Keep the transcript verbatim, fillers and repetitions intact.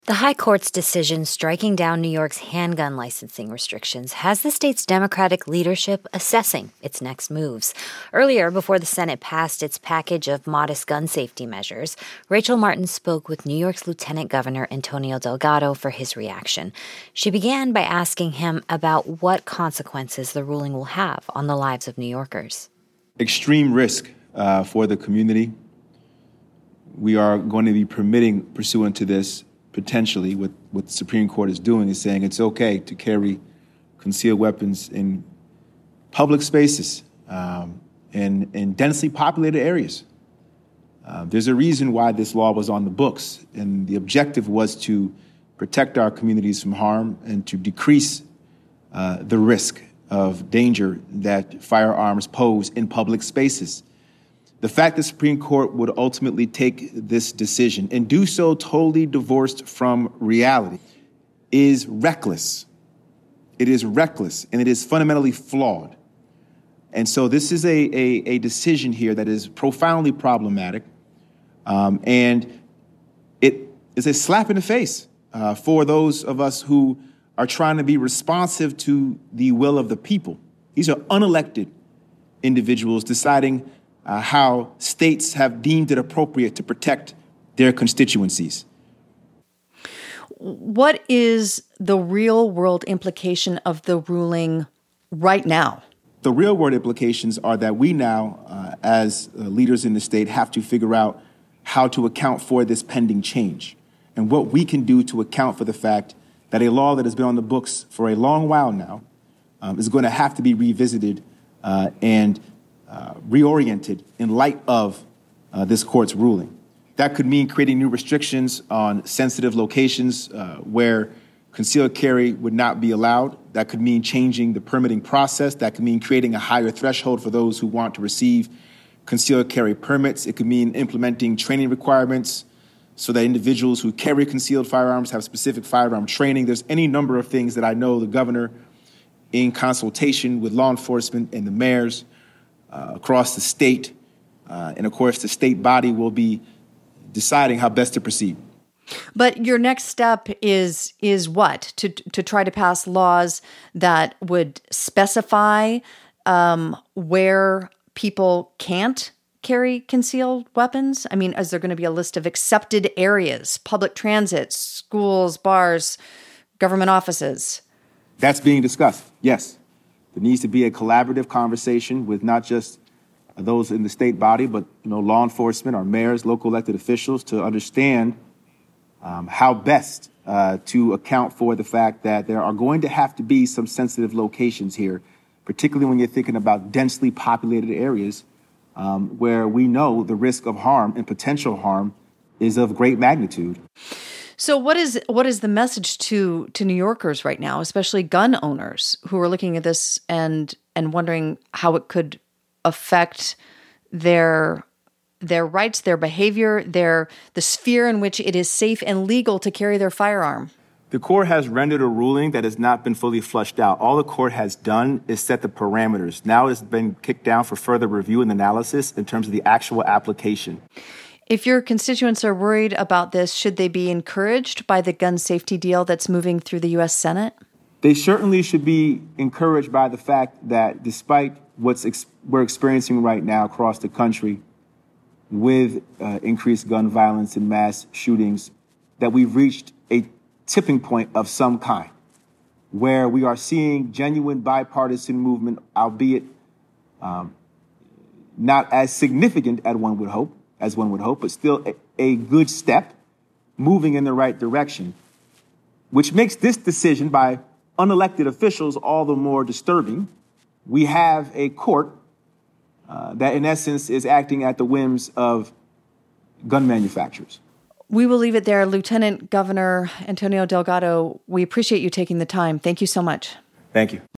The High Court's decision striking down New York's handgun licensing restrictions has the state's Democratic leadership assessing its next moves. Earlier, before the Senate passed its package of modest gun safety measures, Rachel Martin spoke with New York's Lieutenant Governor Antonio Delgado for his reaction. She began by asking him about what consequences the ruling will have on the lives of New Yorkers. Extreme risk uh, for the community. We are going to be permitting, pursuant to this, potentially what, what the Supreme Court is doing is saying it's okay to carry concealed weapons in public spaces, um, in, in densely populated areas. Uh, there's a reason why this law was on the books, and the objective was to protect our communities from harm and to decrease uh, the risk of danger that firearms pose in public spaces. The fact the Supreme Court would ultimately take this decision and do so totally divorced from reality is reckless. It is reckless, and it is fundamentally flawed. And so this is a, a, a decision here that is profoundly problematic, um, and it is a slap in the face uh, for those of us who are trying to be responsive to the will of the people. These are unelected individuals deciding Uh, how states have deemed it appropriate to protect their constituencies. What is the real-world implication of the ruling right now? The real-world implications are that we now, uh, as uh, leaders in the state, have to figure out how to account for this pending change and what we can do to account for the fact that a law that has been on the books for a long while now um, is going to have to be revisited uh, and Uh, reoriented in light of uh, this court's ruling. That could mean creating new restrictions on sensitive locations uh, where concealed carry would not be allowed. That could mean changing the permitting process. That could mean creating a higher threshold for those who want to receive concealed carry permits. It could mean implementing training requirements so that individuals who carry concealed firearms have specific firearm training. There's any number of things that I know the governor, in consultation with law enforcement and the mayors Uh, across the state, uh, and of course the state body will be deciding how best to proceed. But your next step is is what? To to try to pass laws that would specify um, where people can't carry concealed weapons? I mean, is there going to be a list of accepted areas, public transit, schools, bars, government offices? That's being discussed, yes. There needs to be a collaborative conversation with not just those in the state body, but you know, law enforcement, our mayors, local elected officials, to understand um, how best uh, to account for the fact that there are going to have to be some sensitive locations here, particularly when you're thinking about densely populated areas um, where we know the risk of harm and potential harm is of great magnitude. So what is what is the message to to New Yorkers right now, especially gun owners who are looking at this and and wondering how it could affect their their rights, their behavior, their the sphere in which it is safe and legal to carry their firearm? The court has rendered a ruling that has not been fully fleshed out. All the court has done is set the parameters. Now it's been kicked down for further review and analysis in terms of the actual application. If your constituents are worried about this, should they be encouraged by the gun safety deal that's moving through the U S Senate? They certainly should be encouraged by the fact that despite what ex- we're experiencing right now across the country with uh, increased gun violence and mass shootings, that we've reached a tipping point of some kind where we are seeing genuine bipartisan movement, albeit um, not as significant as one would hope, as one would hope, but still a, a good step moving in the right direction, which makes this decision by unelected officials all the more disturbing. We have a court uh, that, in essence, is acting at the whims of gun manufacturers. We will leave it there. Lieutenant Governor Antonio Delgado, we appreciate you taking the time. Thank you so much. Thank you.